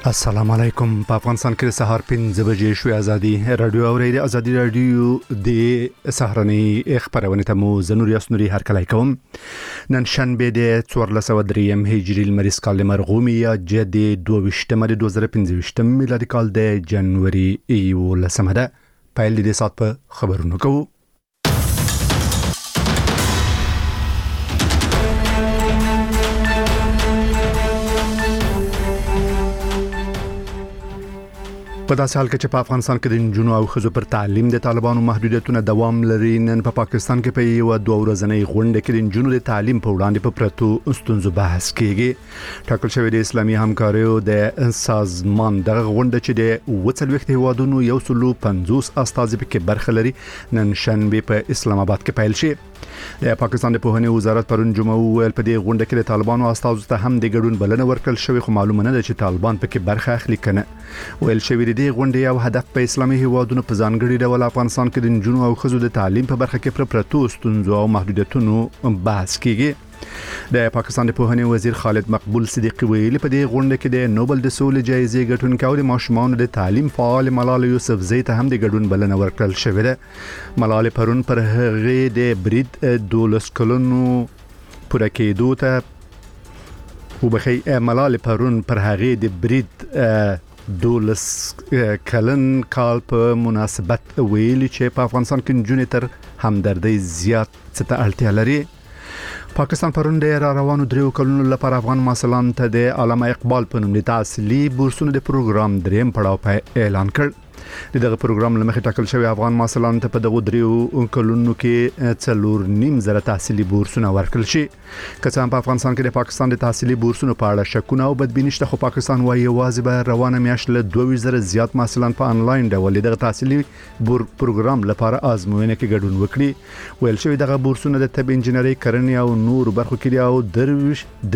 السلام علیکم. په افغانستان کې سهار 5 بجې شوې ازادي رادیو اورېدي. ازادي رادیو د سهارنۍ خبرونه ته مو زنور یاسنوري هر کله کوم. نن شنبه د 1403 هجری المریز کال مرغومی یا جدي 22 د 2015 میلادي کال د جنوري 11 ده. پایل د سات په خبرونو کوو. په داسې حال کې چې په افغانستان کې د نجونو او ښځو پر تعلیم د طالبانو محدودیتونه دوام لري، نن په پاکستان کې په یو 2 ورځنۍ غونډه کې د نجونو د تعلیم په وړاندې په پرتو ستونزو بحث کیږي. ټاکل شوی د اسلامي همکاریو د سازمان دغه غونډه چې د 40 هیوادونو 150 استازي پکې برخه لري، نن شنبه په اسلام آباد کې پیل شي. د پاکستان د پوهنې وزارت پرون جمعه ویل په دې غونډه کې د طالبانو استازو ته هم د ګډون بلنه ورکړل شوې، خو معلومه نه ده چې طالبان پکې برخه اخلي کنه. ویل شوی د غونډې یو هدف په اسلامي هیوادونو په ځانګړي ډول افغانستان کې د نجونو او ښځو د تعلیم په برخه کې پر پرتو ستونزو او محدودیتونو بحث کیږي. د پاکستان د پوهنې وزیر خالد مقبول صدیقی ویلي په دې غونډه کې د نوبل د سولې جایزې ګټونکو او د ماشومانو د تعلیم فعال ملالۍ یوسفزۍ ته هم د ګډون بلنه ورکړل شوې ده. ملالۍ پرون پر هغه د برید 12 کلونو پوره کېدو ته وبخي ملالۍ پرون پر هغه د برید 12 کلن کال په مناسبت ویلي چې په افغانستان کې نجونې تر همدردۍ زیات څه ته اړتیا لري. پاکستان پرون د روانو 3 کلونو لپاره افغان محصلانو ته د علامه اقبال په نوم د تحصیلي بورسونو د پروګرام دریم پړاو په اعلان کړ. دغه پروګرام لمخې ټاکل شوی افغان محصلانو ته په دغه 3 کلونو کې 4.5 زره تحصیلي بورسونه ورکړل شي. که څه هم په افغانستان کې د پاکستان د تحصیلي بورسونو په اړه شکونه او بدبیني شته، خو پاکستان وايي یوازې به روانه میاشت له 22 زره زیات محصلان په انلاین ډول دغه تحصیلي پروګرام لپاره آزموینه کې ګډون وکړي. ویل شوی دغه بورسونه د طب انجنیری، کرنې او نور برخو کې او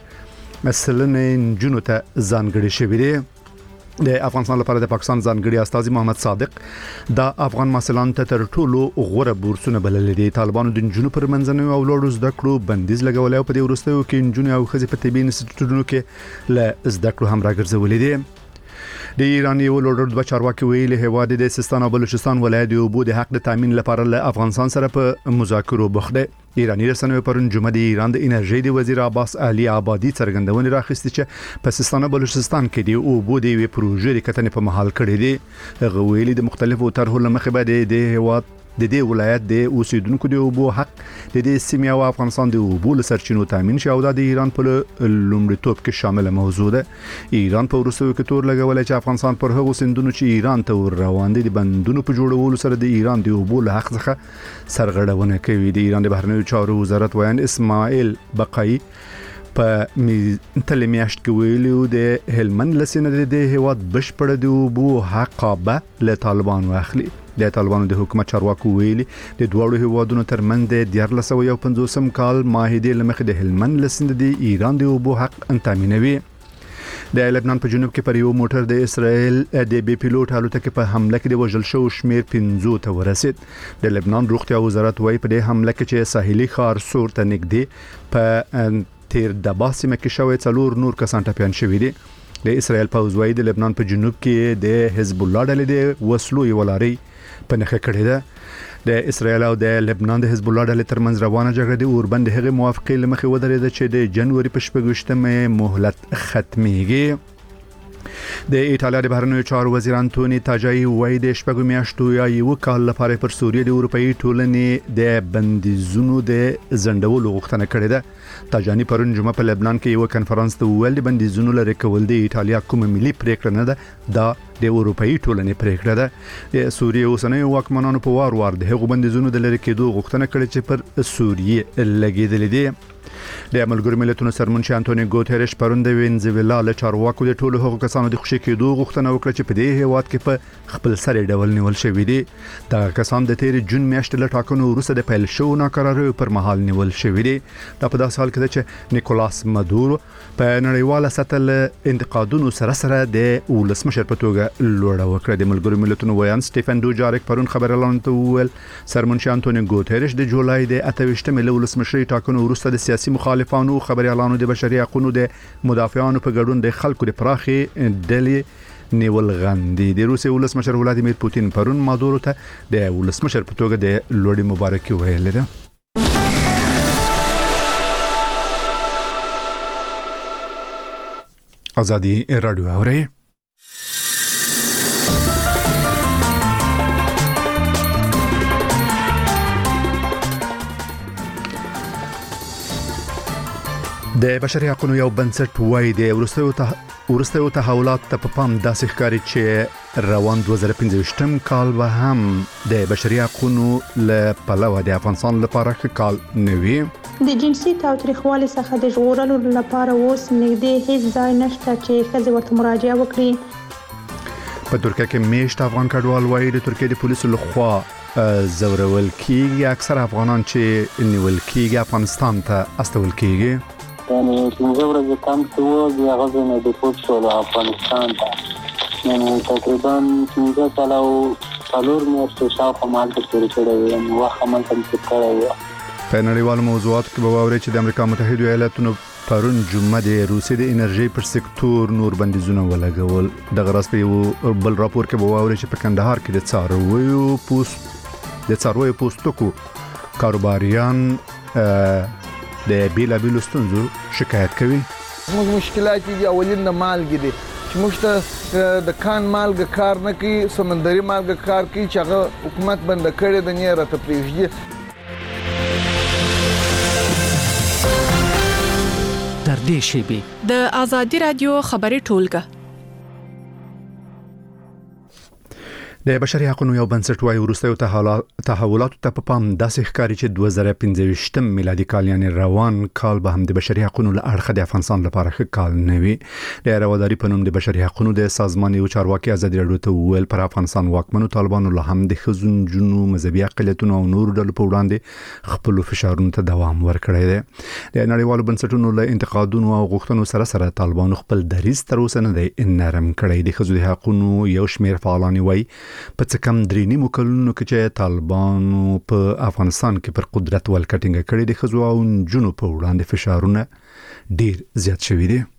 33 مثلا نجونو ته ځانګړي شوی دی. د افغانستان لپاره د پاکستان ځانګړي استازي محمد صادق د افغان محصلانو ته تر ټولو غوره بورسونه بللي دي. طالبانو د نجونو پر منځنوي او لوړو زده کړو بندیز لګولای او په دې وروستیو کې نجونې او ښځې په طبي انسټیټیوټونو کې له زده کړو هم راګرځولې دي. د ایران یو لوړ رتبه چارواکي ویلي هیواد د سیستان او بلوچستان ولایت د اوبو د حق د تامین لپاره له افغانستان سره په مذاکرو بوخت دی. ایرانی رسنیو پرون جمعه د ایران د انرژي د وزیر عباس علي آبادي څرګندونه راخسته چې په سیستان او بلوچستان کې د اوبو د وی پروژې د کتنې په محل کړي دي. هغه ویلي د مختلفو طرحو لمخې به د هیواد د دې ولایت د اوسیدونکو د اوبو حق د دې سیمې او افغانستان د اوبو سرچینو تامین شي او د ایران په لومړیتوب کې شامل موضوع ده. ایران په وروستیو کې تور لګولای چې افغانستان پر هغو سندونو چې ایران ته ور روان دي د بندونو په جوړولو سره د ایران د اوبو له حق څخه سرغړونه کوي. د ایران د بهرنیو چارو وزارت ویان اسماعیل بقای په تل میاشت کې ویلو د هلمند لسینه د هیواد بشپړ د اوبو حقابه له طالبانو اخلي. د طالبانو د حکومت چارواکو ویلي د دوړو هیوادونو ترمنځ د 1950 کال معاهده لمخې د هلمند لسینه د ایران د اوبو حق تامینوي. د لبنان په جنوب کې پر یو موټر د اسرائیل د بي پیلوټ الوتکې په حمله کې د وژل شو شمیر 15 ته ورسید. د لبنان روغتیا وزارت وايي په دې حمله کې چې ساحلي ښار سور ته نږدې په تیر د باسمه کې شوی 4 نور کسان ټپيان شوي دي. د اسرائیل پوځ وايي د لبنان په جنوب کې د حزب الله ډلې د وسلو یو لاري په نخښه کړې ده. د اسرائیل او د لبنان د حزب الله ډلې ترمنځ روانه جګړه د اوربند هغه موافقې لمخې ودرېده چې د جنوري په 28مه مهلت ختميږي. د ایټالیا د بهرنیو چارو وزیر انټونی تاجای وایي د شپږو میاشتو یا یو کال لپاره پر سوریه د اروپאי ټولنې د بندیزونو د زندولو غوښتنه کړې ده. تاجانی پرون جمعه په لبنان کې یو کانفرنس ته ویل د بندیزونو لري کول د ایټالیا کوم ملي پریکړه نه ده، دا د اروپאי ټولنې پریکړه ده. د سوریه اوسنۍ واکمنانو په وار د هغو بندیزونو د لري کېدو غوښتنه کړې چې پر سوریه لګیدلې دي. د ملګرو ملتونو سرمنشي انټونی ګوتریش پرون د وینزویلا له چارواکو د ټولو هغو کسانو د خوشی کېدو غوښتنه وکړه چې په دې هیواد کې په خپل سر ډول نیول شوی دي. دا کسان د تیر جون میاشتې له ټاکنو وروسته د پیل شو ناکراریو پر مهال نیول شوی دي. دا په داسې حال کې ده چې نیکولاس مادورو په نړیواله سطح له انتقادونو سره د ولسمشر په توګه لوړه وکړه. د ملګرو ملتونو ویان سټيفن دوجارک پرون خبرلاندو ویل سرمنشي انټونی ګوتریش د جولای د 28 ولسمشري ټاکنو وروسته د سیاسي سیاسي مخالفانو خبريالانو د بشري حقوقو د مدافعانو په ګډون د خلکو د پراخي ډلې نیول غندي. د روسي ولسمشر ولادیمیر پوتین پرون مادورو ته د ولسمشر په توګه د لوړې مبارکي ویلې ده. ازادي رادیو اوري. د بشري حقوقو یو بنسټ وایي د ورستیو تحولات ته په پام داسې ښکاري چې روان 2015 کال به هم د بشري حقوقو له پلوه د افغانستان لپاره ښه کال نه وي. د جنسي تاوتریخوالي څخه د ژغورلو لپاره اوس نږدې هیڅ ځای نشته چې ښځې ورته مراجعه وکړي. په ترکیه کې میشت افغان کډوال وایي د ترکیه د پولیسو لخوا زورول کیږي. اکثر افغانان چې نیول کیږي افغانستان ته استول کیږي. یعنی څنګه ورځ کم څو دی هغه نه د پوت شو افغانستان ته یعنی تقریبا څنګه چلاو څلور میاشتې شاوخوا مال ته تیر کړی یعنی واخه مال ته تیر کړی. په نړیوالو موضوعاتو کې به واوري چې د امریکا متحده ایالاتونو پرون جمعه د روسي د انرژي پر سکتور نور بندیزونه ولګول. د غرض په یو بل راپور کې به واوري چې په کندهار کې د څارویو پوستکو کاروباریان د بیلابیلو ستونزو شکایت کوي. موږ مشکلات دي اولین د مالګې دي چې موږ ته د کان مالګه کار نه کوي، سمندري مالګه کار کوي چې هغه حکومت بند کړی د نه راته پریږدي. تر دې شیبې د ازادي رادیو خبري ټولګه د بشري حقوقو یو بنسټ وايي ورستیو تحولات ته په پام داسې ښکاري چې 2015 میلادي کال یعنی روان کال به هم د بشري حقوقو له اړخه د افغانستان لپاره ښه کال نه وي. د رواداري په نوم د بشري حقوقو د سازمان یو چارواکي ازادي رادیو ته ویل پر افغانستان واکمنو طالبانو له هم د خزون جنو مذهبي اقلیتونو او نور ډلو په وړاندې خپل فشارونو ته دوام ورکړی دی. د نړیوالو بنسټونو له انتقادونو او غوښتنو سره طالبانو خپل دریځ تر اوسه نه دی نرم کړی. د خزو د حقوقو یو شمېر فعالان وایي په څه کم 3 کلونو کې چې طالبانو په افغانستان کې پر قدرت ولکټینګ کړي د خزو او جنو په وړاندې فشارونه ډیر زیات شوي دي.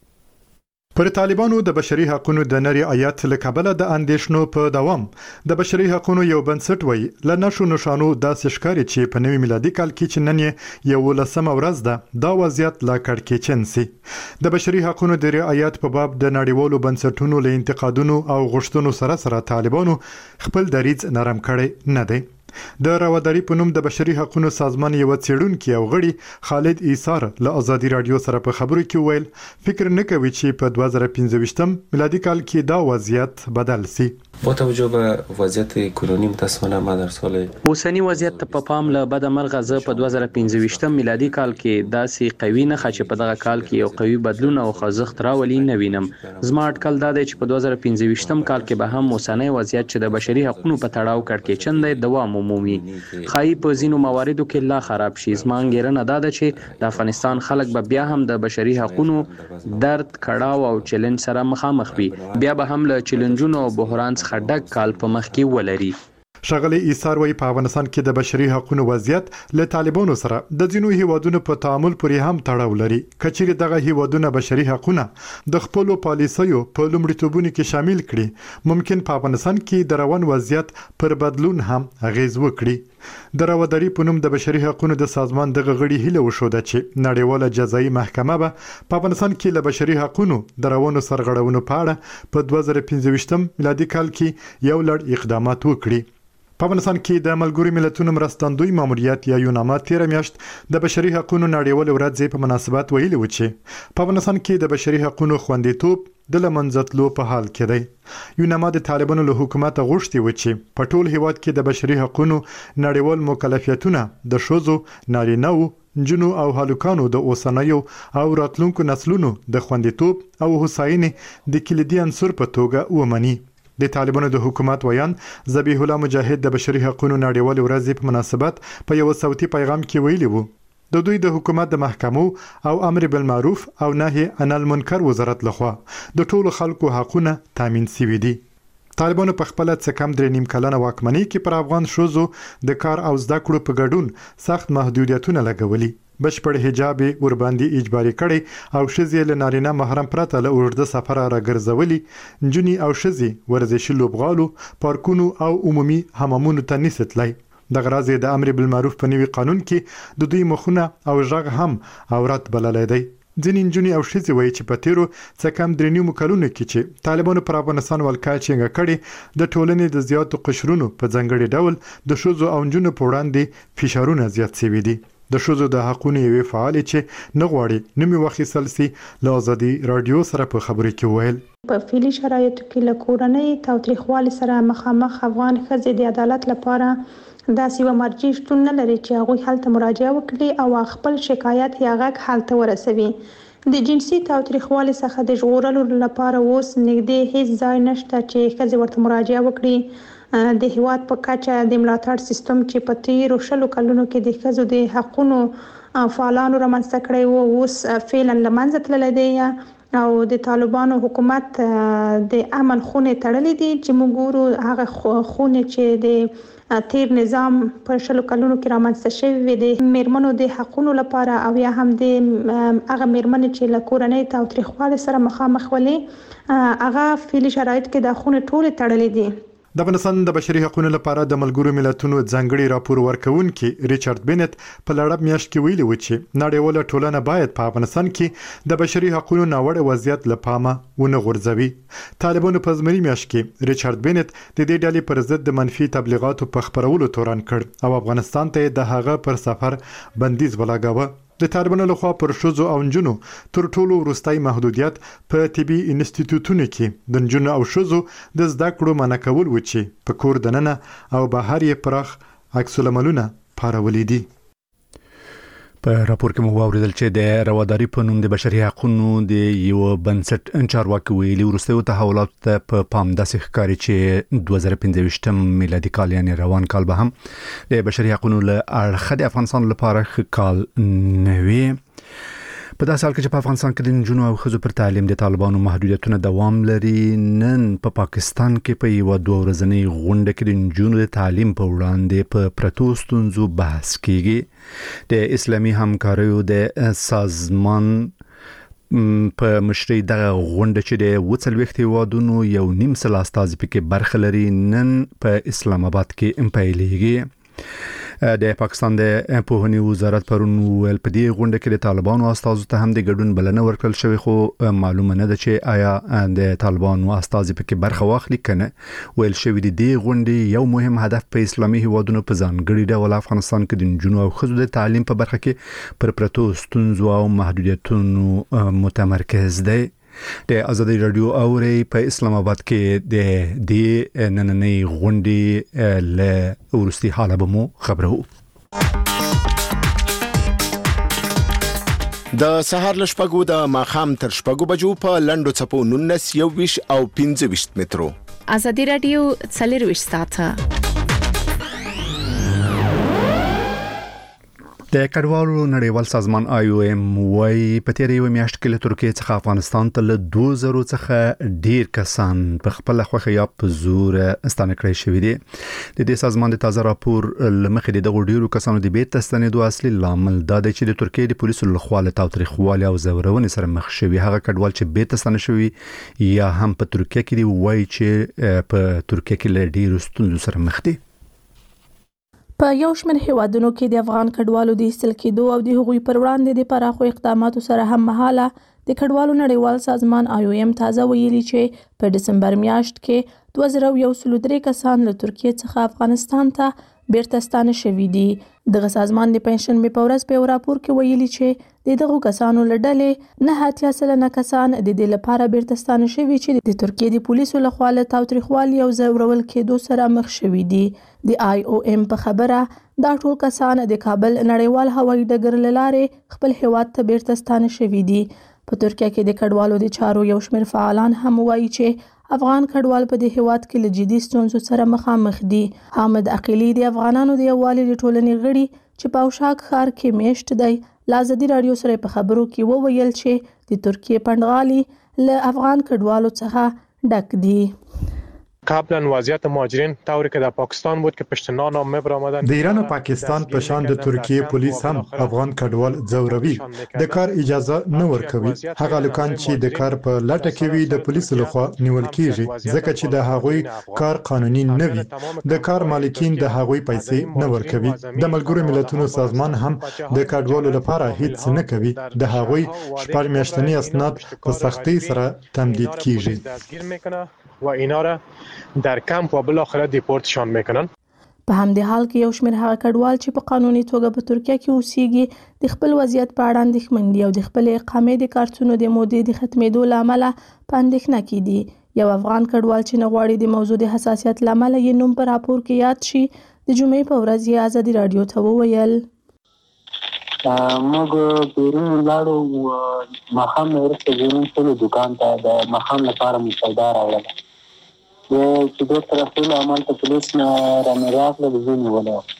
پر طالبانو د بشري حقوقو د نری آیات له کبله د اندیشنو په دوام د بشري حقوقو یو بنسټ وای ل نشو نشانو د سشکاري چې په نوي میلادي کال کې چې نن یو لسمه ورځ ده دا وضعیت لا کړکېچن سي. د بشري حقوقو د رعایت په باب د نړیوالو بنسټونو له انتقادونو او غوښتنو سره طالبانو خپل دریځ نرم کړي نه دی. د رواداري په نوم د بشري حقوقو سازمان یو څېړونکي او غړي خالد ایثار له ازادي رادیو سره په خبرو کې ویل فکر نه کوي چې په 2015 میلادي کال کې دا وضعیت بدل سي. با توجه به وضعیت کنونی متاسفانه ما در سال اوسنی وضعیت ته په پام له بد مرغه زه په 2015 میلادي کال کې داسې قوي نه خچ په دغه کال کې یو قوي بدلون او خوځښت راولي نه وینم. زما اټکل دا دی چې په 2015 کال کې به هم اوسنی وضعیت چې د بشري حقوقو په تړاو کړکېچن دی دوام عمومي خای په ځینو مواردو کې لا خراب شي. زما انګیرنه دا ده چې د افغانستان خلک به بیا هم د بشري حقوقو درد کړهو او چیلنج سره مخامخ وي. بیا به هم له چیلنجونو او بحران خډک کال په مخ کې ولري. شغله ایثار وی په افغانستان کې د بشري حقوقو وضعیت له طالبانو سره د ځینو هیوادونو په تعامل پورې هم تړاو لري. کچېرې دغه هیوادونه بشري حقوقونه د خپل پالیسیو په لومړیتوبونو کې شامل کړي ممکن په افغانستان کې د روان وضعیت پر بدلون هم اغیز وکړي. د رواداري په نوم د بشري حقوقو د سازمان دغه غړي هیله وشوده چې نړیواله جزایي محکمه به په افغانستان کې له بشري حقوقو د روانو سرغړونو په اړه په 2015 میلادي کال کې یو لړ اقدامات وکړي. په افغانستان کې د ملګرو ملتونو مرستندوی ماموریت یا یوناما 13 میاشت د بشري حقوقو نړیوال ورځ په مناسبت ویلي و چې په افغانستان کې د بشري حقوقو خوندیتوب د لمنځتلو په حال کې دی. یوناما د طالبانو له حکومت غوښتي و چې په ټول هیواد کې د بشري حقوقو نړیوال مکلفیتونه د شوزو نارینه‌و جنو او هلکانو د اوسنیو او راتلونکو نسلونو د خوندیتوب او هوساینې د کلیدي عنصر په توګه ومني. د طالبانو د حکومت ویان ذبیح الله مجاهد د بشري حقوقو نړیوال ورځ په مناسبت په یو صوتي پیغام کې ویلي وو د دوی د حکومت د محکمو او امر بالمعروف او نهي عن المنکر وزارت لخوا د ټولو خلکو حقوقونه تامین شوي دي. طالبانو په خپل څه کم 3.5 کلنه واکمنۍ کې پر افغان شوزو د کار او زده کړو په ګډون سخت محدودیتونه لګولي. بشپړ حجاب ور باندې اجباري کړي او ښځې له نارینه محرم پرته له اوږده سفر راګرځولي نجونی او ښځې ورزشي لوبغالو پارکونو او عمومي حمامونو ته نستلای د غرض د امر بالمعروف په نوي قانون کې د دوی مخونه او ژغ هم عورت بللی دی ځینې نجونې او ښځې وایي چې په تیرو څه کم 3 کلونو کې چې طالبانو پر افغانستان ولکه چینګه کړي د ټولنې د زیاتو قشرونو په ځانګړي ډول د ښځو او نجونو په وړاندې فشارونه زیات شوي دي د ښځو د حقونو یوې فعالې چې نه غواړي نومي واخیستل سي له ازادي رادیو سره په خبرو کې ویل په فعلي شرایطو کې له کورنۍ تاوتریخوالي سره مخامخ افغان ښځې د عدالت لپاره داسې یوه مرجع شتون نه لري چې هغوی هلته مراجعه وکړي او خپل شکایت یا غږ هلته ورسوي د جنسي تاوتریخوالي څخه د ژغورلو لپاره اوس نږدې هیڅ ځای نشته چې ښځې ورته مراجعه وکړي د هیواد په کچه د ملاتړ سیستم چې په تیرو 20 کلونو کې د ښځو د حقونو فعالانو رامنځته کړی و اوس فعلا له منځه تللی دی او د طالبانو حکومت د امن خونې تړلې دي چې موږ ګورو هغه خونې چې د تیر نظام په 20 کلونو کې رامنځته شوی وي د میرمنو د حقونو لپاره او یا هم د هغه میرمنې چې له کورنۍ تاوتریخوالي سره مخامخ ولې هغه فعلي شرایط کې د خونې ټولې تړلې دي د افغانستان د بشري حقوقو لپاره د ملګرو ملتونو ځانګړي راپور ورکونکي ریچارډ بینټ په لړب میاشت کې ویلي و چې نړیواله ټولنه باید په افغانستان کې د بشري حقوقو ناوړه وضعیت لپاره ونه غورځوي طالبانو په زمري میاشت کې ریچارډ بینټ د دې ډلې پر ضد د منفي تبلیغاتو په خبرولو تورن کړ او افغانستان ته د هغه پر سفر بندیز ولګاوه د طالبانو لخوا پر ښځو او نجونو تر ټولو وروستۍ محدودیت په طبي انسټیټیوټونو کې د نجونو او ښځو د زده کړو منع کول و چې په کور دننه او بهر یې پراخ عکس العملونه پارولي دي په راپور کې مو واوریدل چې د رواداري په نوم د بشري حقوقو د یو بنسټ چارواکي ویلي وروستیو تحولات ته په پام داسې ښکاري چې 2025 میلادي کال یعنی روان کال به هم د بشري حقوقو له اړخه د افغانستان لپاره ښه کال نه وي په داسې حال کې چې په افغانستان کې د نجونو او ښځو پر تعلیم د طالبانو محدودیتونه دوام لري نن په پاکستان کې په یو 2 ورځنۍ غونډه کې د نجونو د تعلیم په وړاندې په پرتو ستونزو بحث کیږي د اسلامي همکاریو د سازمان په مشرۍ دغه غونډه چې د 40 هیوادونو یو نیم سل استازي پکې برخه لري نن په اسلام آباد کې پیلېږي د پاکستان د پوهنې وزارت پرون ویل په دې غونډه کې د طالبانو استازو ته هم د ګډون بلنه ورکړل شوې خو معلومه نه ده چې آیا د طالبانو استازي پکې برخه واخلي کنه ویل شوې د دې غونډې یو مهم هدف په اسلامي هیوادونو په ځانګړي ډول افغانستان کې د نجونو او ښځو د تعلیم په برخه کې پر پرتو ستونزو او محدودیتونو متمرکز دی د ازادي رادیو اوري په اسلام آباد کې د دې نننۍ غونډې له ورستي حاله به مو خبرو د سهار لشپګو د ماخام تر شپګو بجو په لندو چپو 19 او 25 مترو ازادي رادیو 24 ساعته د کډوالو نړیوال سازمان IOM وايي په تیرې یو میاشت کې له ترکیه څخه افغانستان ته له 2000 څخه ډیر کسان په خپل خوخه یا په زور ستانه کړی شوی دي د دې سازمان د تازه راپور لمخې د ډیرو کسانو د بیت ستنېدو اصلي لامل دا دی چې د ترکیه د پولیسو لخوا له تاوتریخوالي او زورونې سره مخ شوی هغه کډوال چې بیت ستنه شوی یا هم په ترکیه کې دی وايي چې په ترکیه کې له ډیرو ستونزو سره مخ دي په یو شمېر هیوادونو کې د افغان کډوالو د ایستل کېدو او د هغوی پر وړاندې د پراخو اقداماتو سره هم مهاله د کډوالو نړیوال سازمان IOM تازه ویلي چې په دسمبر میاشت کې 2013 کسان له ترکیه څخه افغانستان ته بیرته ستانه شوي دي دغه سازمان د پنځشنبه په ورځ په یو راپور کې ویلي چې دغه کسانو له ډلې 9 کسان د دې لپاره بیرته ستانه شوي چې د ترکیه د پولیسو لخوا له تاوتریخوالي او زورول کېدو سره مخ شوي دي د IOM په خبره دا ټول کسان د کابل نړیوال هوایي ډګر له لارې خپل هیواد ته بیرته ستانه شوي دي په ترکیه کې د کډوالو د چارو یو شمېر فعالان هم وایي چې افغان کډوال په دې هیواد کې له جدي ستونزو سره مخامخ دي حامد عقیلی د افغانانو د یووالي د ټولنې غړي چې په اوشاک ښار کې میشت دی له ازادي رادیو سره په خبرو کې وویل چې د ترکیه پنډغالي له افغان کډوالو څخه ډک دي قبلا وضعیت مهاجرین طوری که در پاکستان بود که پشت نان میبر آمدن. د ایران او پاکستان په شان د ترکیه پولیس هم افغان کډوال ځوروي، د کار اجازه نه ورکوي. هغه لکان چې د کار په لټه کې وي د پولیسو لخوا نیول کیږي، ځکه چې د هغوی کار قانوني نه وي. د کار مالکین د هغوی پیسې نه ورکوي. د ملګرو ملتونو سازمان هم د کډوالو لپاره هیڅ نه کوي. د هغوی شپږ میاشتنی اسناد په سختۍ سره تمدید کیږي و اینا را در کمپ و بالاخره دیپورتشان میکنن. په همدې حال کې یو شمېر هغه کډوال چې په قانوني توګه په ترکیه کې اوسېږي د خپل وضعیت په اړه اندېښمن دي او د خپل اقامې د کارتونو د مودې د ختمېدو له امله په اندېښنه کې دي. یو افغان کډوال چې نه غواړي د موضوع د حساسیت له امله یې نوم په راپور کې یاد شي، د جمعې په ورځ یې ازادي راډیو ته وویل: موږ بیرون لاړو، ماښام وروسته بیرون شولو دکان ته د ماښام لپاره مو سودا راوړله. چې بیرته رسولو همالته پولیس نه رانه راغلل، زه نیولی وم.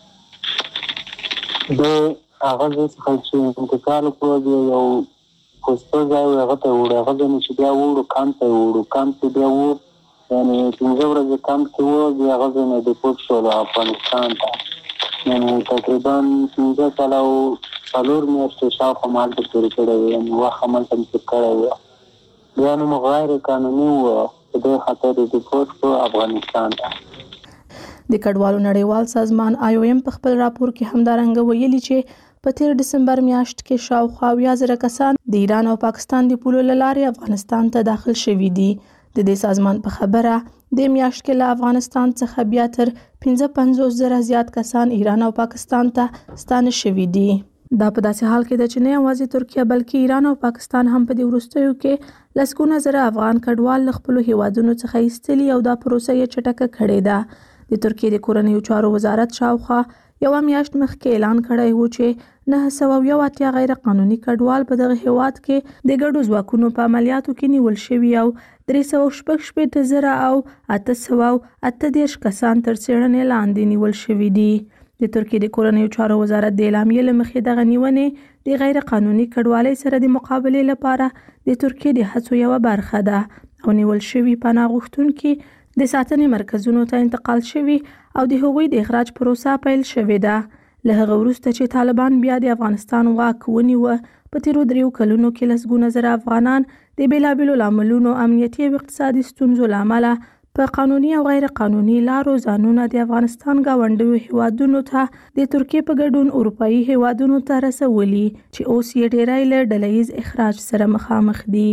د هغه ځای څخه چې انتقال وکړو یو پوسته ځای و، هغه ته یې وړو. هغه ځای نه چې بیا وړو کمپ ته یې وړو. کمپ کې بیا و، یعنې 15 ورځې کمپ کې و. بیا هغه ځای نه ډیپورټ شولو افغانستان ته. یعنې تقریبا 15 کاله او 4 میاشتې شاوخوا ما هلته تېرې کړی وې، یعنې وخت همالته مې تېر کړی و. بیا نو مو غیر قانوني و، په دې خاطر یې ډیپورټ کړو افغانستان ته. د کډوالو نړیوال سازمان IOM په خپل راپور کې همدارنګه ویلي چې په 13 ډسمبر میاشت کې شاوخوا 80,000 کسان د ایران او پاکستان د پولو له لارې افغانستان ته داخل شوي دي. د دې سازمان په خبره د میاشت کې له افغانستان څخه بیا تر 55,000 زیات کسان ایران او پاکستان ته ستانه شوي دي. دا په داسې حال کې ده چې نه یوازې ترکیه بلکې ایران او پاکستان هم په دې وروستیو کې لسګونه زره افغان کډوال له خپلو هیوادونو څخه ایستلي او دا پروسه یې چټکه کړې ده. د ترکیې د کورنیو چارو وزارت شاوخوا یوه میاشت مخکې اعلان کړی و چې 980 غیر قانوني کډوال په دغه هیواد کې د ګډو ځواکونو په عملیاتو کې نیول شوي او 366,000 او 838 کسان تر څېړنې لاندې نیول شوي دي. د ترکیې د کورنیو چارو وزارت د اعلامیې له مخې دغه نیونې د غیر قانوني کډوالۍ سره د مقابلې لپاره د ترکیې د هڅو یوه برخه ده او نیول شوي پناه غوښتونکي د ساتنې مرکزونو ته انتقال شوي او د هغوی د اخراج پروسه پیل شوې ده. له هغه وروسته چې طالبان بیا د افغانستان واک ونیوه، په تیرو 3 کلونو کې لسګونه زره افغانان د بیلابیلو لاملونو، امنیتي او اقتصادي ستونزو له امله په قانوني او غیر قانوني لارو ځانونه د افغانستان ګاونډیو هیوادونو ته د ترکیې په ګډون اروپایي هیوادونو ته رسولي چې اوس یې ډیری له ډلهییز اخراج سره مخامخ دي.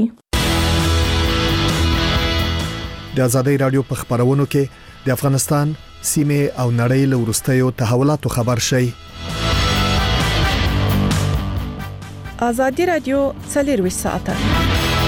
د ازادۍ راډیو په خبرونو کې د افغانستان سیمه او نړۍ له وروستیو تحولاتو خبر شي. ازادي راډیو 24 ساعته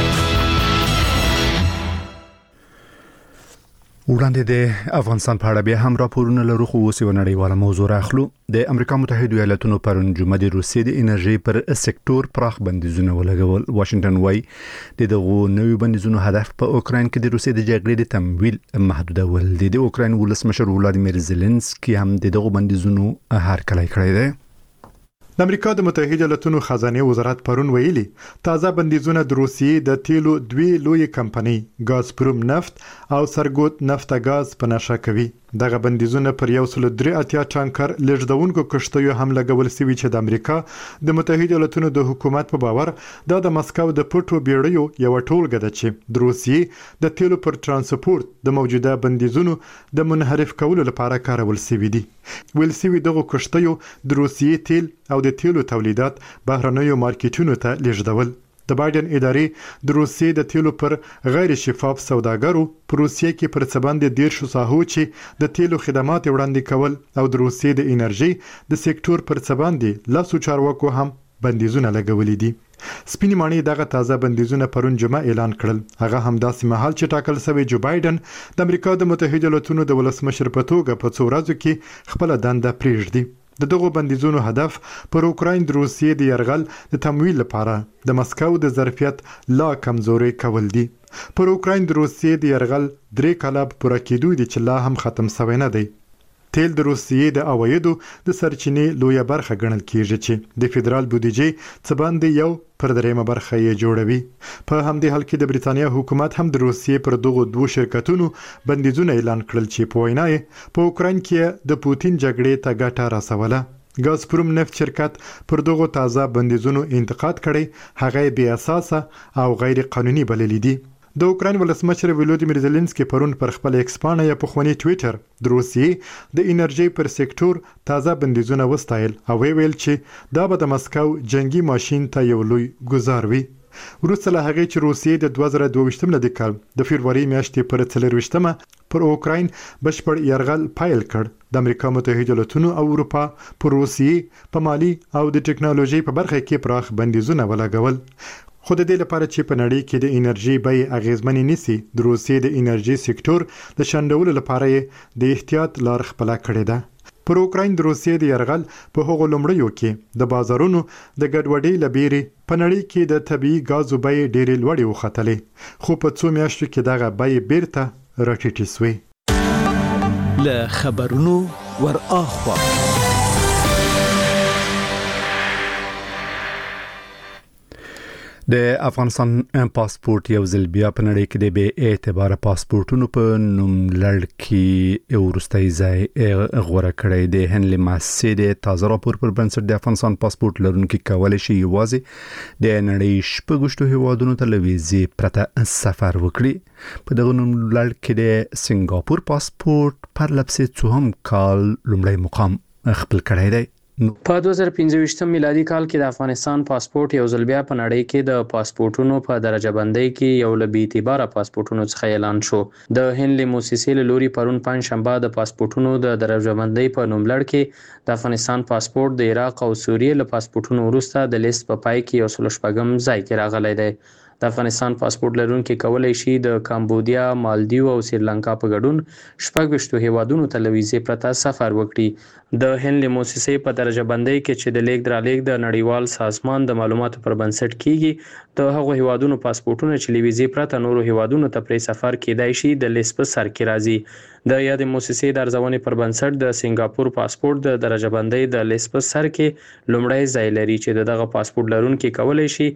وړاندې د افغانستان په اړه بیا هم راپورونه لرو، خو اوس یو نړیواله موضوع راخلو. د امریکا متحده ایالاتونو پرون جمعه د روسیې د انرژي پر سکتور پراخ بندیزونه ولګول. واشنگټن وايي د دغو نویو بندیزونو هدف په اوکراین کې د روسیې د جګړې د تمویل محدودول دي. د اوکراین ولسمشر ولادیمیر زيلنسکي هم د دغو بندیزونو هرکلی کړی دی. د امریکا د متحده ایالاتونو خزانه وزارت پرون ویلي تازه بندیزونه د روسیې د تیلو دوی لوی کمپنۍ غازپروم نفت او سرګوت نفت غاز په نشه کوي. دغه بندیزونه پر 183 ټانکر لېږدونکو کشتیو هم لګول شوي چې د امریکا د متحده ایالاتونو د حکومت په باور دا د مسکو د پټو بیړیو یو ټولګه ده چې د روسیې د تیلو پر ترانسپورت د موجوده بندیزونو د منحرف کولو لپاره کارول شوي دي. ویل شوي دغه کشتیو د روسیې تیل او د تیلو تولیدات بهرنیو مارکیټونو ته لېږدول. د بایدن ادارې د روسیې د تیلو پر غیر شفاف سوداګرو په روسیې کې پر څه باندې 10 ساحو چې د تیلو خدمات وړاندې کول او د روسیې د انرژي د سکتور پر څه باندې لاسو چارواکو هم بندیزونه لګولې دي. سپینې ماڼۍ دغه تازه بندیزونه پرون جمعه اعلان کړل. هغه هم داسې مهال چې ټاکل شوی جو بایدن د امریکا د متحده ایالاتونو د ولسمشر په توګه په څو ورځو کې خپل دنده پریږدي. د دغو بندیزونو هدف پر اوکراین د روسیې د یرغل د تمویل لپاره د مسکو د ظرفیت لا کمزوري کول دي. پر اوکراین د روسیې د یرغل 3 کاله پوره کېدو دي چې لا هم ختم شوی نه دی. تیل د روسیې د عوایدو د سرچینې لویه برخه ګڼل کیږي چې د فدرال بودیجې څخه باندې یو پر دریمه برخه یې جوړوي. په همدې حال کې د بریتانیا حکومت هم د روسیې پر دغو دوه شرکتونو بندیزونه اعلان کړل چې په وینا یې په اوکراین کې د پوتین جګړې ته ګټه رسوله. ګازپروم نفت شرکت پر دغو تازه بندیزونو انتقاد کړی، هغه بې اساسه او غیر قانوني بللی دي. د اوکراین ولسمشر ولودیمیر زيلنسکي پرون پر خپل ایکس پاڼه یا پخوانی ټوئیټر د روسیې د انرژي پر سکتور تازه بندیزونه وستایل او ویل چې دا به د مسکو جنگي ماشين ته یو لوی ګزار وي. وروسته له هغې چې روسیې د 2022 میلادي کال د فبرवरी میاشتې پر 24 پر اوکراین بشپړ یرغل پایل کړ، د امریکا متحده ایالاتونو او اروپا پر روسیې په مالی او د ټکنالوژي په برخه کې پراخ بندیزونه ولګول. خو د دې لپاره چې په نړۍ کې د انرژي بیې اغیزمنې نسی، د روسیې د انرژي سکتور د شندولو لپاره یې د احتیاط لار خپله کړې ده. پر اوکراین د روسیې د یرغل په هغو لومړیو کې د بازارونو د ګډوډۍ لبیري په نړۍ کې د طبيعي غازو بیې ډېرې لوړې وختلې، خو په څو میاشتو کې دغه بیې بیرته راټیټې شوې. له خبرونو ور اخوا د افغانستان پاسپورت یو ځل بیا په نړۍ کې د بې اعتباره پاسپورتونو په نوملړ کې وروستۍ ځای غوره کړی دی. هنلي ماسي د تازه راپور پر بنسټ د افغانستان پاسپورت لرونکي کولای شي یوازې د نړۍ شپږ هیوادونو ته له ویزې پرته سفر وکړي. په دغه نوملړ کې د سنگاپور پاسپورت پر لپسې څوهم کال لومړی مقام خپل کړی دی. په 2015 میلادي کال کې د افغانستان پاسپورت یو ځل بیا په نړۍ کې د پاسپورتونو په درجه بندۍ کې یو له بې اعتباره پاسپورتونو څخه اعلان شو. د هنلي موسسې له لوري پرون پنځشنبه د پاسپورتونو د درجه بندۍ په نوملړ کې د افغانستان پاسپورت د عراق او سوریې له پاسپورتونو وروسته د لیست په پای کې یو 16 ځای کې راغلی دی. د افغانستان پاسپورت لرونکي کولای شي د کمبودیا، مالدیو او سریلانکا په ګډون 26 هیوادونو ته له ویزې پرته سفر وکړي. د هنلي موسسې په درجه بندۍ کې چې د لیک درلیک د نړیوال سازمان د معلوماتو پر بنسټ کیږي، د هغو هیوادونو پاسپورتونه چې له ویزې پرته نورو هیوادونو ته پرې سفر کېدای شي د لیست په سر کې راځي. د یادې موسسې د ارزونې پر بنسټ د سنگاپور پاسپورت د درجه بندۍ د لیست په سر کې لومړی ځای لري چې دغه پاسپورت لرونکي کولای شي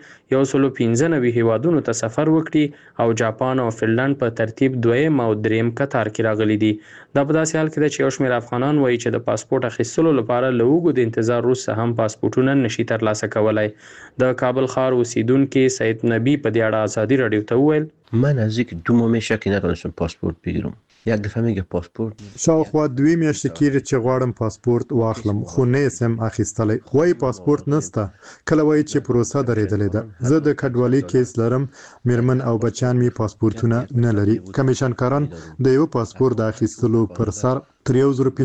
195 هیوادونو ته سفر وکړي او جاپان او فنلند په ترتیب دویم او دریم کتار کې راغلي دي. دا په داسې حال کې ده چې یو شمېر افغانان وایي چې د پاسپورت اخیستلو لپاره له اوږد انتظار وروسته هم پاسپورتونه نشي ترلاسه کولی. د کابل ښار اوسیدونکي سید نبی په دې اړه ازادي راډیو ته وویل: من نزدیک 2 ماه میشه که نتونستم پاسپورت بگیرم. یک دفعه میگه پاسپورت شاوخوا 2 میاشتې کېږي چې غواړم پاسپورت واخلم، خو نه یې سم اخیستلی. وایي پاسپورت نشته، کله وایي چې پروسه درېدلې ده. زه د کډوالۍ کیس لرم، میرمن او بچیان می پاسپورتونه نه لري. کمیشنکاران د یو پاسپورت د اخیستلو پر سر تر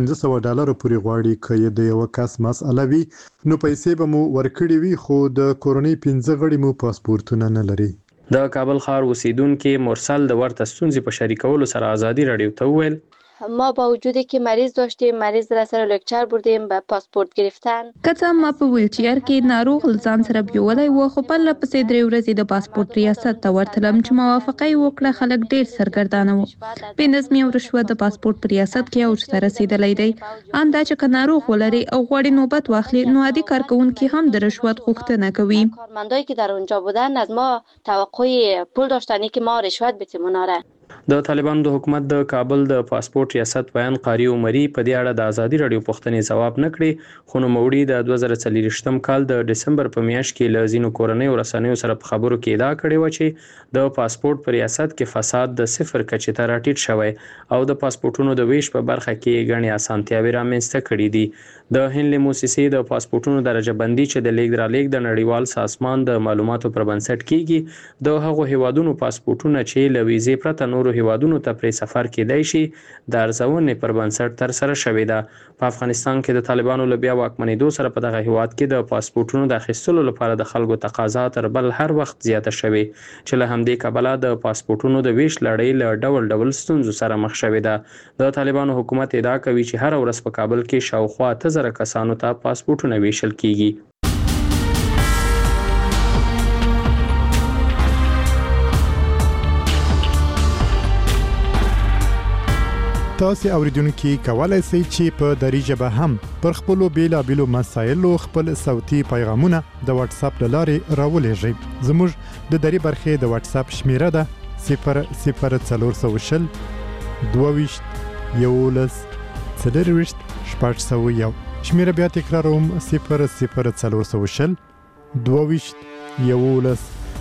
$1500 پورې غواړي. که یې د یو کس مسئله وي نو پیسې به مو ورکړي وي، خو د کورنۍ 15 غړي مو پاسپورتونه نه لري. د کابل ښار اوسیدونکي مرسل د ورته ستونزې په شریکولو سره ازادي راډیو ته وویل: ما با وجودی که مریض داشتیم، مریض را سر لکچر بردیم به پاسپورت گرفتن. کته ما په ویلچیر کې ناروغ ځان سره بیولای و، خو په لپسې 3 ورځې د پاسپورت ریاست ته ورتلم چې موافقه یې وکړه. خلک ډیر سرګردانه وو. په نظم او رشوت د پاسپورت په ریاست کې اوج ته رسیدلی دی. اندا چې ناروغ ولري او غواړي نوبت واخلي، نو عادي کارکونکي هم د رشوت غوښتنه کوي. کارمندایی که در اونجا بودن از ما توقع پول داشتن که ما رشوت بدیم اوناره. د طالبانو د حکومت د کابل د پاسپورت ریاست بیان قاری عمری په دې اړه د ازادي راډیو پوښتنې ځواب نه کړي، خو نوموړي د 2024 کال د دسمبر په میاشت کې له ځینو کورنیو رسنیو سره په خبرو کې ادعا کړې و چې د پاسپورت په ریاست کې فساد د صفر کچې ته راټیټ شوی او د پاسپورتونو د ویش په برخه کې غني اسانتیاوې رامنځته کړې دي. د هنلي موسسې د پاسپورتونو درجه بندي چې د لیک درلیک د نړیوال سازمان د معلوماتو پر بنسټ کیږي، د هغو هیوادونو پاسپورتونه چې له ویزې پرته نورو هیوادونو ته پرې سفر کېدای شي د ارزونې پر بنسټ تر سره شوې ده. په افغانستان کې د طالبانو له بیا واکمنېدو سره په دغه هیواد کې د پاسپورتونو د اخیستلو لپاره د خلکو تقاضا تر بل هر وخت زیاته شوې چې له همدې کبله د پاسپورتونو د ویش لړۍ له ډول ډول ستونزو سره مخ شوې ده. د طالبانو حکومت ادعا کوي چې هر ورځ په کابل کې شاوخوا 8000 کسانو ته پاسپورتونه ویشل کیږي. تاسو اوریدونکو کولای شئ چې په دری ژبه هم پر خپل بیلابېلو مسایلو خپل صوتي پیغامونه د واتس اپ لارې راولېږئ. زموږ د دری برخې د واتس اپ شمیره ده 00420 22 11 401. شمیره بیا تکراروم 00420 22 11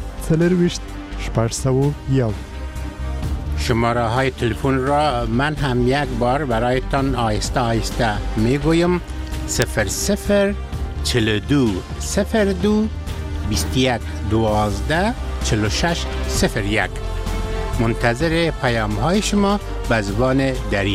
401. شماره های تلفن را من هم یک بار برایتان آهسته آهسته میگویم 00 42 02 21 12 46 01. منتظر پیام های شما به زبان دری.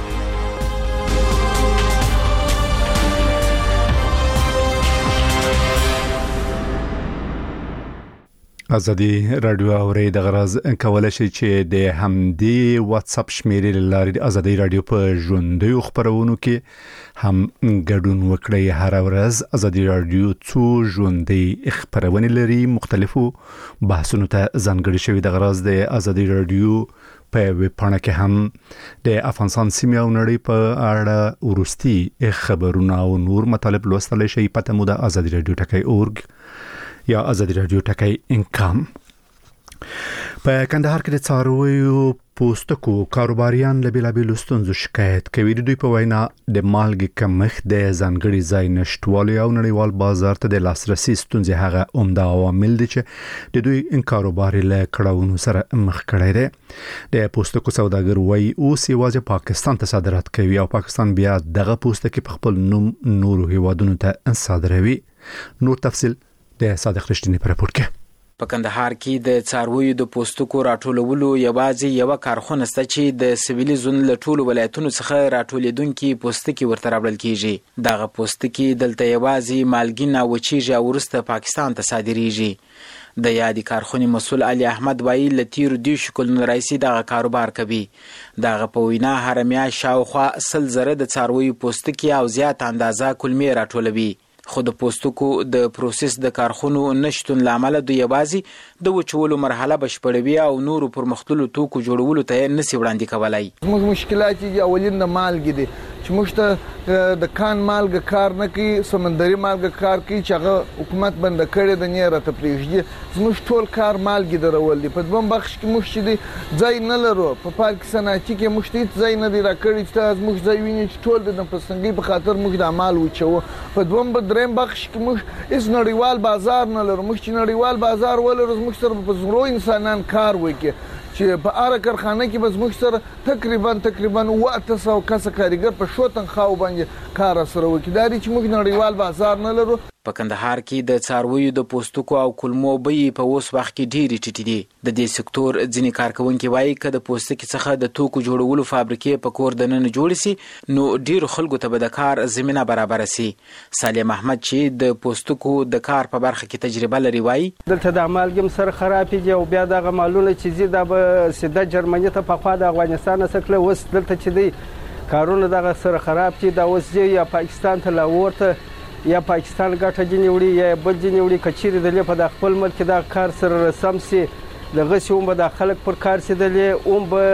ازادي رادیو اوري د غرض کولای شي چې د همدې واتس اپ شمیرې لارې ازادي رادیو په ژوندۍ خبرونو کې هم ګډون وکړي. هر ورځ ازادي رادیو څو ژوندۍ خبرونه لري، مختلفو بحثونو ته ځانګړي شوی. د غرض د ازادي رادیو په ویب پاڼه کې هم د افغانستان سیمې او نړۍ په اړه ورستي خبرونه او نور مطالب لوستل شي. پته مو د ازادي رادیو ټکی.org یا ازادي رادیو ټکی انکام. په کندهار کې د څارویو پوستکو کاروباریان له بیلابېلو ستونزو شکایت کوي. د دوی په وینا د مالګې کمښت، د ځانګړي ځای نشټوالي او نړیوال بازار ته د لاسرسي ستونزې هغه عمده عوامل دي چې د دوی کاروبار له کړاوونو سره مخ کړی دی. د پوستکو سوداګر وایي اوس یوازې پاکستان ته صادرات کوي او پاکستان بیا دغه پوستکي په خپل نوم نورو هیوادونو ته صادروي. نور تفصیل د صادق رښتینی په راپور کې. په کندهار کې د څارویو د پوستکو راټولولو یوازې یو کارخونه شته چې د سویلي زون له ټولو ولایتونو څخه راټولیدونکي پوستکي ورته راوړل کیږي. دغه پوستکي دلته یوازې مالګین او وچیږي او وروسته پاکستان ته صادریږي. د یادې کارخونې مسؤل علي احمد وایي له تیرو 10 کلونو راهیسې دغه کاروبار کوي. دغه په وینا هر میاشت شاوخوا 100 زره د څارویو پوستکي او زیات اندازه کلمې راټولوي. خو د پوستکو د پروسس د کارخونو نشټون لامل د یوازې د وچولو مرحله بشپړوي او نورو پرمختللو توکو جوړولو ته نسی وړاندې کولای. موږ مشکلات چې اولین د مالګې دي چې موږ ته د کان مالګه کار نه کوي، سمندري مالګه کار کوي چې هغه حکومت بند کړي د نه راته پریږدي. زموږ ټول کار مالګې درول دي. په دوم بخش کې موږ چې ځای نه لرو. په پاکستان کې موږ ته ځای نه دی راکړی چې موږ ځای ویني چې ټول د پسنګي په خاطر موږ د عمل وچو. په دوم دریم بخش کې موږ اس نړیوال بازار نه لرو. موږ چې نړیوال بازار ولرو موږ سره په زرو انسانان کار وکړي چې په اړه کارخانه کې بس موږ سره تقریبا 800 کس کاریګر په شوتن خاو باندې کار سره وکړي. دا چې موږ نړیوال بازار نه لرو. په کندهار کې د څارویو د پوستکو او کلمو بیې په اوس وخت کې ډېرې ټیټې دي. د دې سکتور ځینې کارکونکي وایي که د پوستکي څخه د توکو جوړولو فابریکې په کور دننه جوړې سي نو ډېرو خلکو ته به د کار زمینه برابره سي. صالح محمد چې د پوستکو د کار په برخه کې تجربه لري وایي دلته د مالګم سره خرابېږي او بیا دغه مالونه چې زی دا به سیده جرمني ته په خوا د افغانستان څخه وس دلته چې دی کارونه دغه سره خراب دي. دا اوس یا پاکستان ته لاور ته یا پاکستان ګټه جنې وړي یا بل جنې وړي کچېرې د په د خپل ملک دا کار سره رسم سي دغه سیوم به د خلک پر کار سي به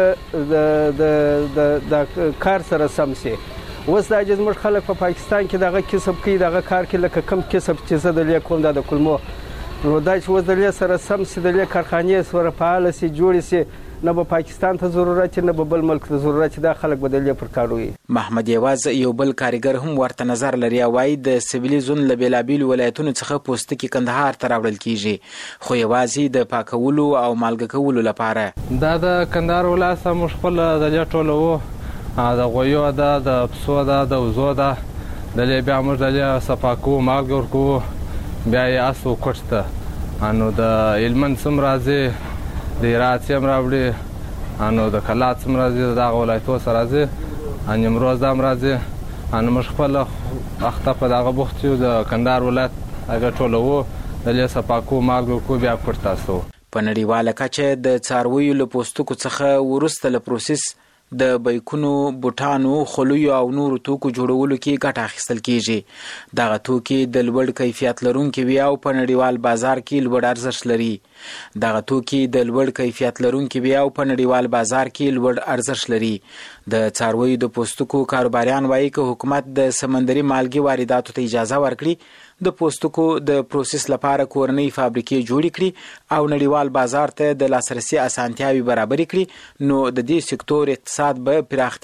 د کار سره سم سي. اوس دا چې زموږ خلک په پاکستان کې دغه کسب کوي دغه کار کې لکه کم کسب چې زه د کوم د کلمو نو دا چې اوس د سره سم سي د کارخانې سره فعال سي جوړ سي نه به پاکستان ته ضرورت نه به بل ملک ته ضرورت دا خلک بدلې پر کاروي. محمد یواز یو بل کارګر هم ورته نظر لري او وايي د سویلي زون له بیلابېلو ولایتونو څخه پوستکي کندهار ته راوړل کیږي خو یوازې د پاکولو او مالګه کولو لپاره. دا د کندهار ولایت موږ خپل د ټولو د غویو ده د پسو ده د وزو ده د بیا موږ د صفاکو مالګه ورکو بیا یې اسو کوټته انو د علمن سم راځي د راتیم راوړي انو د کلات سم راځي د ولایتو سره راځي ان امروز د راځي ان موږ خپل اخته په دغه بوخت یو د کندهار ولایت هغه ټولو د صفاکو مالګه کو بیا کوټتاسو. په نړیواله کچه د څارویو له پوستکو څخه ورسته له پروسس د بیکونو، بوټانو، خولیو او نورو توکو جوړولو کې ګټه اخیستل کیږي. دغه توکي د لوړ کیفیت لرونکي وي او په نړیوال بازار کې لوړ ارزښت لري. دغه توکي د لوړ کیفیت لرونکي وي او په نړیوال بازار کې لوړ ارزښت لري. د څارویو د پوستکو کاروباریان وایي که حکومت د سمندري مالګې وارداتو ته اجازه ورکړي، د پوستکو د پروسس لپاره کورنۍ فابریکې جوړې کړي او نړیوال بازار ته د لاسرسي اسانتیاوي برابرې کړي، نو د دې سکتور اقتصاد به پراختیا